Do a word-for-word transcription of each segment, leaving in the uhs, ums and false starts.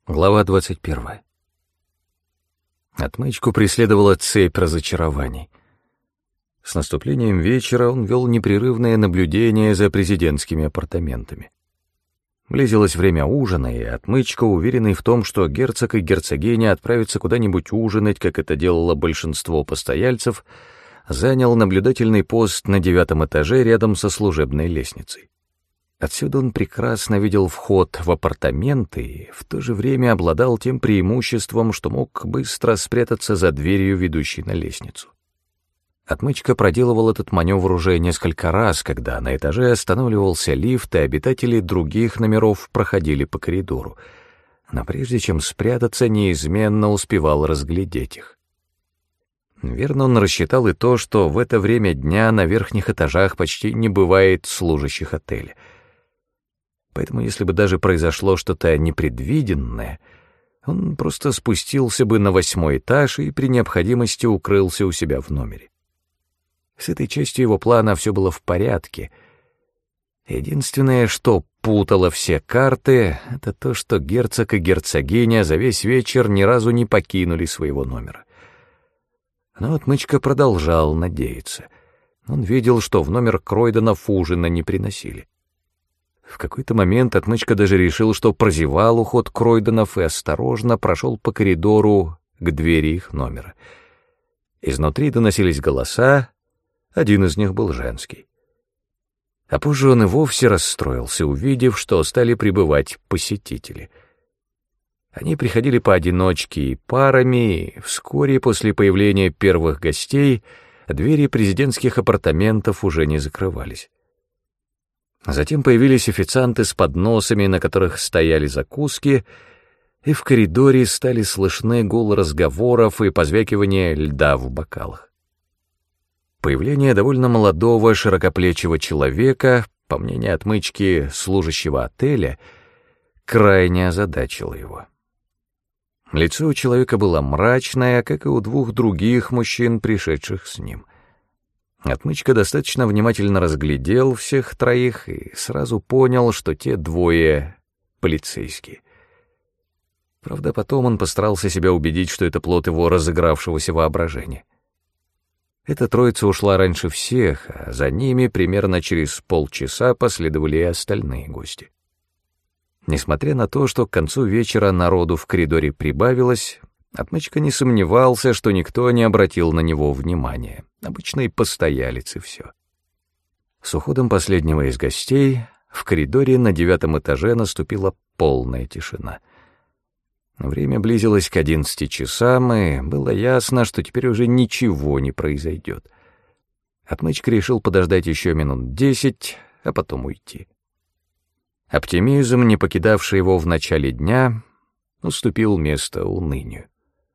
Глава двадцать первая. Отмычку преследовала цепь разочарований. С наступлением вечера он вел непрерывное наблюдение за президентскими апартаментами. Близилось время ужина, и Отмычка, уверенный в том, что герцог и герцогиня отправятся куда-нибудь ужинать, как это делало большинство постояльцев, занял наблюдательный пост на девятом этаже рядом со служебной лестницей. Отсюда он прекрасно видел вход в апартаменты и в то же время обладал тем преимуществом, что мог быстро спрятаться за дверью, ведущей на лестницу. Отмычка проделывал этот маневр уже несколько раз, когда на этаже останавливался лифт, и обитатели других номеров проходили по коридору, но прежде чем спрятаться, неизменно успевал разглядеть их. Верно, он рассчитал и то, что в это время дня на верхних этажах почти не бывает служащих отеля. Поэтому, если бы даже произошло что-то непредвиденное, он просто спустился бы на восьмой этаж и при необходимости укрылся у себя в номере. С этой частью его плана все было в порядке. Единственное, что путало все карты, это то, что герцог и герцогиня за весь вечер ни разу не покинули своего номера. Но Отмычка продолжал надеяться. Он видел, что в номер Кройденов ужина не приносили. В какой-то момент Отмычка даже решил, что прозевал уход Кройденов и осторожно прошел по коридору к двери их номера. Изнутри доносились голоса, один из них был женский. А позже он и вовсе расстроился, увидев, что стали прибывать посетители. Они приходили поодиночке и парами, и вскоре после появления первых гостей двери президентских апартаментов уже не закрывались. Затем появились официанты с подносами, на которых стояли закуски, и в коридоре стали слышны гул разговоров и позвякивание льда в бокалах. Появление довольно молодого широкоплечего человека, по мнению Отмычки, служащего отеля, крайне озадачило его. Лицо у человека было мрачное, как и у двух других мужчин, пришедших с ним. Отмычка достаточно внимательно разглядел всех троих и сразу понял, что те двое полицейские. Правда, потом он постарался себя убедить, что это плод его разыгравшегося воображения. Эта троица ушла раньше всех, а за ними примерно через полчаса последовали и остальные гости. Несмотря на то, что к концу вечера народу в коридоре прибавилось, Отмычка не сомневался, что никто не обратил на него внимания. Обычный постоялец и все. С уходом последнего из гостей в коридоре на девятом этаже наступила полная тишина. Время близилось к одиннадцати часам, и было ясно, что теперь уже ничего не произойдет. Отмычка решил подождать еще минут десять, а потом уйти. Оптимизм, не покидавший его в начале дня, уступил место унынию.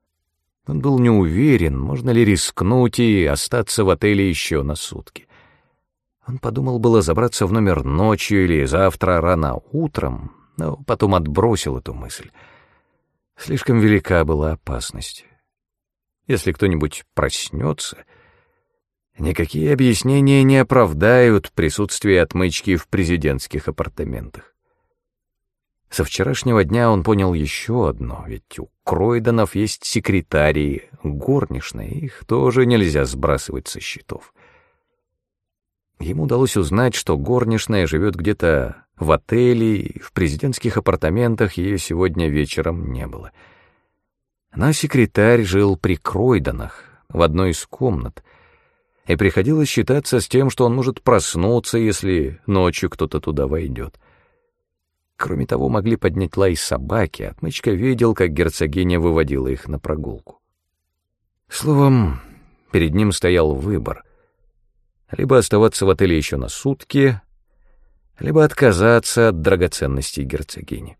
Он был не уверен, можно ли рискнуть и остаться в отеле еще на сутки. Он подумал было забраться в номер ночью или завтра рано утром, но потом отбросил эту мысль. Слишком велика была опасность. Если кто-нибудь проснется, никакие объяснения не оправдают присутствие Отмычки в президентских апартаментах. Со вчерашнего дня он понял еще одно, ведь у Кройденов есть секретари, горничные, их тоже нельзя сбрасывать со счетов. Ему удалось узнать, что горничная живет где-то в отеле, и в президентских апартаментах ее сегодня вечером не было. Но секретарь жил при Кройденах, в одной из комнат, и приходилось считаться с тем, что он может проснуться, если ночью кто-то туда войдет. Кроме того, могли поднять лай собаки, Отмычка видел, как герцогиня выводила их на прогулку. Словом, перед ним стоял выбор. Либо оставаться в отеле еще на сутки, либо отказаться от драгоценностей герцогини.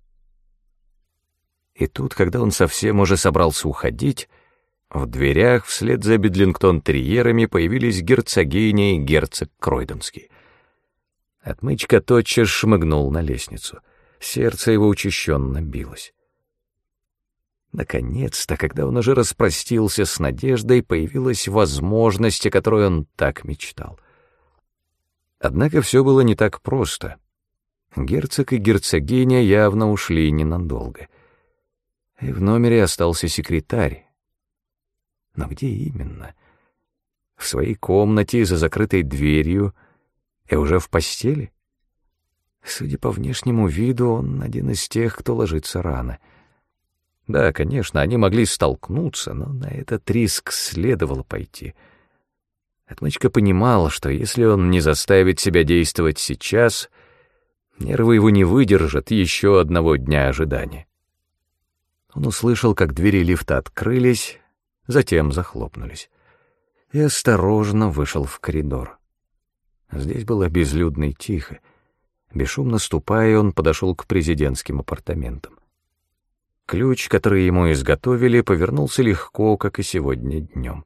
И тут, когда он совсем уже собрался уходить, в дверях вслед за Бедлингтон-терьерами появились герцогиня и герцог Кройденский. Отмычка тотчас шмыгнул на лестницу. Сердце его учащенно билось. Наконец-то, когда он уже распростился с надеждой, появилась возможность, о которой он так мечтал. Однако все было не так просто. Герцог и герцогиня явно ушли ненадолго. И в номере остался секретарь. Но где именно? В своей комнате за закрытой дверью и уже в постели? Судя по внешнему виду, он один из тех, кто ложится рано. Да, конечно, они могли столкнуться, но на этот риск следовало пойти. Отмычка понимал, что если он не заставит себя действовать сейчас, нервы его не выдержат еще одного дня ожидания. Он услышал, как двери лифта открылись, затем захлопнулись, и осторожно вышел в коридор. Здесь было безлюдно и тихо. Бесшумно ступая, он подошел к президентским апартаментам. Ключ, который ему изготовили, повернулся легко, как и сегодня днем.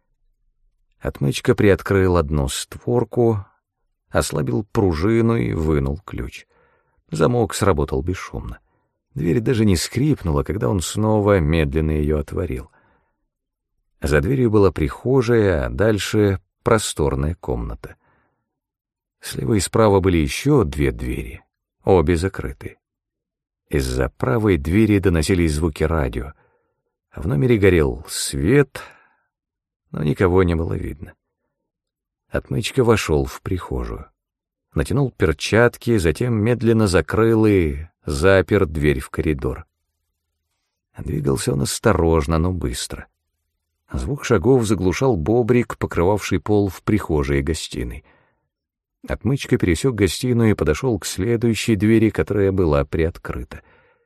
Отмычка приоткрыл одну створку, ослабил пружину и вынул ключ. Замок сработал бесшумно. Дверь даже не скрипнула, когда он снова медленно ее отворил. За дверью была прихожая, а дальше просторная комната. Слева и справа были еще две двери, обе закрыты. Из-за правой двери доносились звуки радио. В номере горел свет, но никого не было видно. Отмычка вошел в прихожую. Натянул перчатки, затем медленно закрыл и запер дверь в коридор. Двигался он осторожно, но быстро. Звук шагов заглушал бобрик, покрывавший пол в прихожей и гостиной. Отмычка пересек гостиную и подошел к следующей двери, которая была приоткрыта.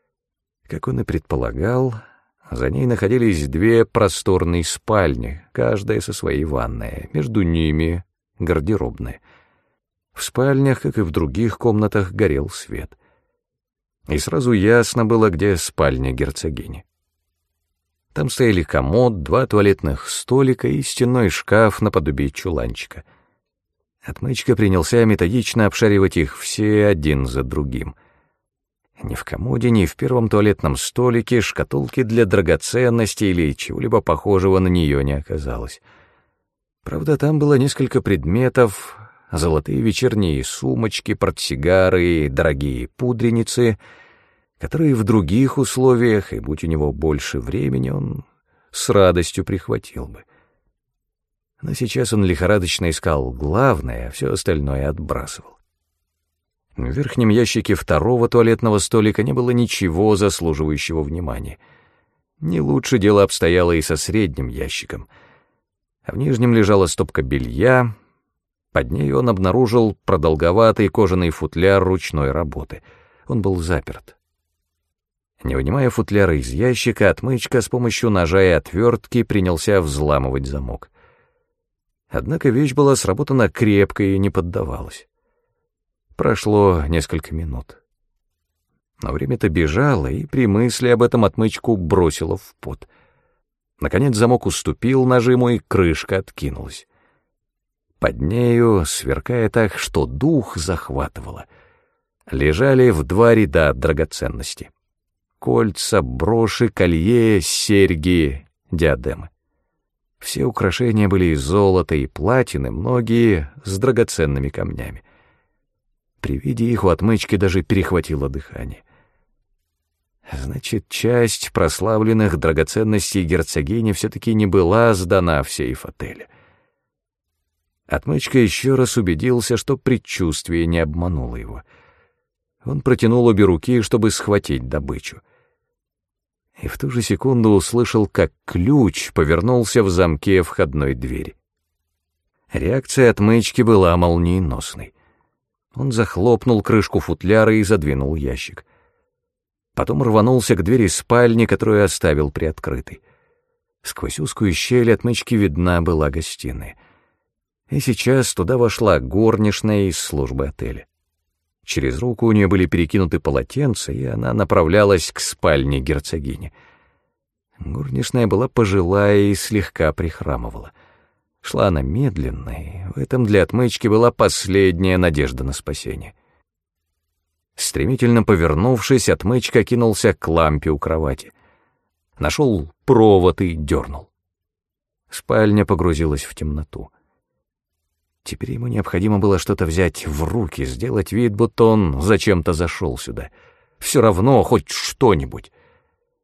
Как он и предполагал, за ней находились две просторные спальни, каждая со своей ванной, между ними гардеробная. В спальнях, как и в других комнатах, горел свет. И сразу ясно было, где спальня герцогини. Там стояли комод, два туалетных столика и стенной шкаф наподобие чуланчика. Отмычка принялся методично обшаривать их все один за другим. Ни в комоде, ни в первом туалетном столике шкатулки для драгоценностей или чего-либо похожего на нее не оказалось. Правда, там было несколько предметов: золотые вечерние сумочки, портсигары, дорогие пудреницы, которые в других условиях, и будь у него больше времени, он с радостью прихватил бы. Но сейчас он лихорадочно искал главное, а все остальное отбрасывал. В верхнем ящике второго туалетного столика не было ничего заслуживающего внимания. Не лучше дело обстояло и со средним ящиком. А в нижнем лежала стопка белья. Под ней он обнаружил продолговатый кожаный футляр ручной работы. Он был заперт. Не вынимая футляра из ящика, отмычка с помощью ножа и отвертки принялся взламывать замок. Однако вещь была сработана крепко и не поддавалась. Прошло несколько минут. Но время-то бежало, и при мысли об этом отмычку бросило в пот. Наконец замок уступил нажиму, и крышка откинулась. Под нею, сверкая так, что дух захватывало, лежали в два ряда драгоценности: кольца, броши, колье, серьги, диадемы. Все украшения были из золота и платины, многие с драгоценными камнями. При виде их у отмычки даже перехватило дыхание. Значит, часть прославленных драгоценностей герцогини все-таки не была сдана в сейф отеля. Отмычка еще раз убедился, что предчувствие не обмануло его. Он протянул обе руки, чтобы схватить добычу. И в ту же секунду услышал, как ключ повернулся в замке входной двери. Реакция отмычки была молниеносной. Он захлопнул крышку футляра и задвинул ящик. Потом рванулся к двери спальни, которую оставил приоткрытой. Сквозь узкую щель отмычки видна была гостиная. И сейчас туда вошла горничная из службы отеля. Через руку у нее были перекинуты полотенца, и она направлялась к спальне герцогини. Горничная была пожилая и слегка прихрамывала. Шла она медленно, и в этом для отмычки была последняя надежда на спасение. Стремительно повернувшись, отмычка кинулся к лампе у кровати. Нашел провод и дернул. Спальня погрузилась в темноту. Теперь ему необходимо было что-то взять в руки, сделать вид, будто он зачем-то зашел сюда. Все равно хоть что-нибудь.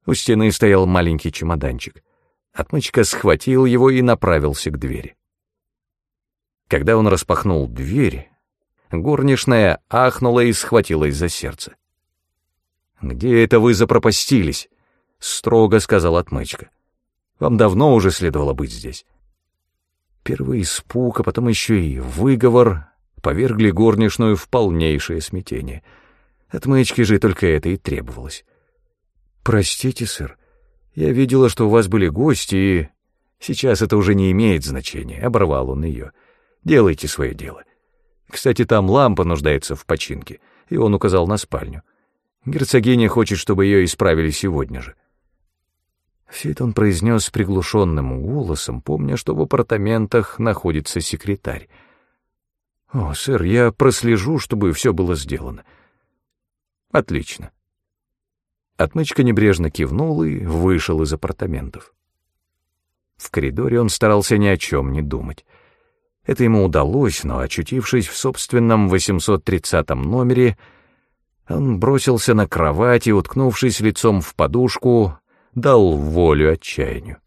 У стены стоял маленький чемоданчик. Отмычка схватил его и направился к двери. Когда он распахнул дверь, горничная ахнула и схватилась за сердце. «Где это вы запропастились?» — строго сказал Отмычка. «Вам давно уже следовало быть здесь». Первый испуг, а потом еще и выговор повергли горничную в полнейшее смятение. Отмычке же только это и требовалось. «Простите, сэр, я видела, что у вас были гости, и сейчас это уже не имеет значения», — оборвал он ее. «Делайте свое дело. Кстати, там лампа нуждается в починке», — и он указал на спальню. «Герцогиня хочет, чтобы ее исправили сегодня же». Все это он произнес приглушенным голосом, помня, что в апартаментах находится секретарь. «О, сэр, я прослежу, чтобы все было сделано». «Отлично». Отмычка небрежно кивнул и вышел из апартаментов. В коридоре он старался ни о чем не думать. Это ему удалось, но, очутившись в собственном восемьсот тридцатом номере, он бросился на кровать и, уткнувшись лицом в подушку, дал волю отчаянию.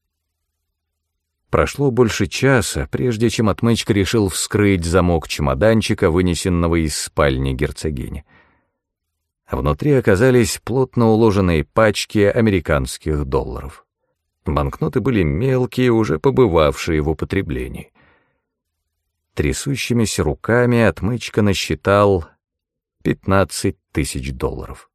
Прошло больше часа, прежде чем Отмычка решил вскрыть замок чемоданчика, вынесенного из спальни герцогини. Внутри оказались плотно уложенные пачки американских долларов. Банкноты были мелкие, уже побывавшие в употреблении. Трясущимися руками Отмычка насчитал пятнадцать тысяч долларов.